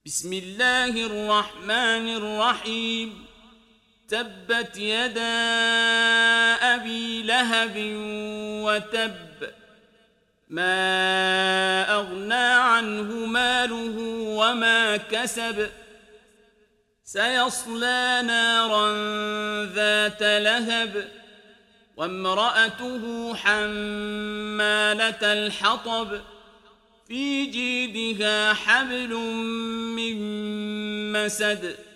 بسم الله الرحمن الرحيم. تبت يدا أبي لهب وتب، ما أغنى عنه ماله وما كسب، سيصلى نارا ذات لهب وامرأته حمالة الحطب في جيدها حبل من مسد